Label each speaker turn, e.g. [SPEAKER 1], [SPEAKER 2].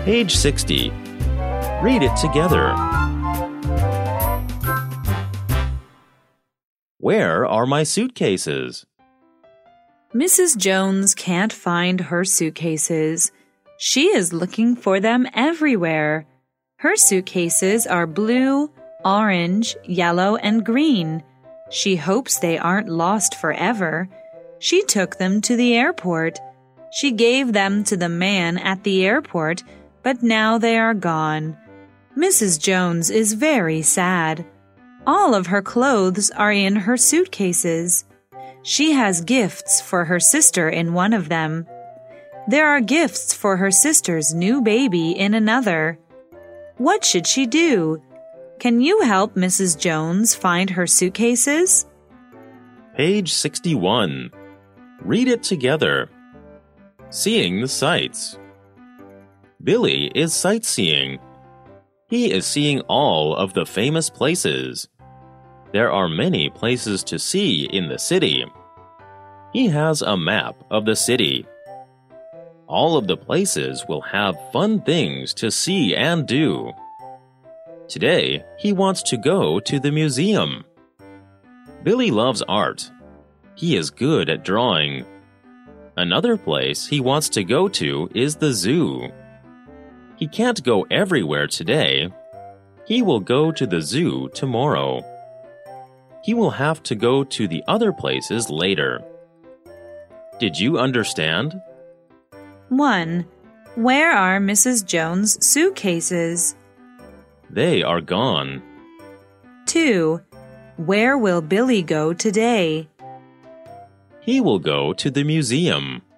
[SPEAKER 1] Page 60. Read it together. Where are my suitcases?
[SPEAKER 2] Mrs. Jones can't find her suitcases. She is looking for them everywhere. Her suitcases are blue, orange, yellow, and green. She hopes they aren't lost forever. She took them to the airport. She gave them to the man at the airport, but now they are gone. Mrs. Jones is very sad. All of her clothes are in her suitcases. She has gifts for her sister in one of them. There are gifts for her sister's new baby in another. What should she do? Can you help Mrs. Jones find her suitcases?
[SPEAKER 1] Page 61. Read it together. Seeing the sights. Billy is sightseeing. He is seeing all of the famous places. There are many places to see in the city. He has a map of the city. All of the places will have fun things to see and do. Today, he wants to go to the museum. Billy loves art. He is good at drawing. Another place he wants to go to is the zoo. He can't go everywhere today. He will go to the zoo tomorrow. He will have to go to the other places later. Did you understand?
[SPEAKER 2] 1. Where are Mrs. Jones' suitcases?
[SPEAKER 1] They are gone.
[SPEAKER 2] 2. Where will Billy go today?
[SPEAKER 1] He will go to the museum.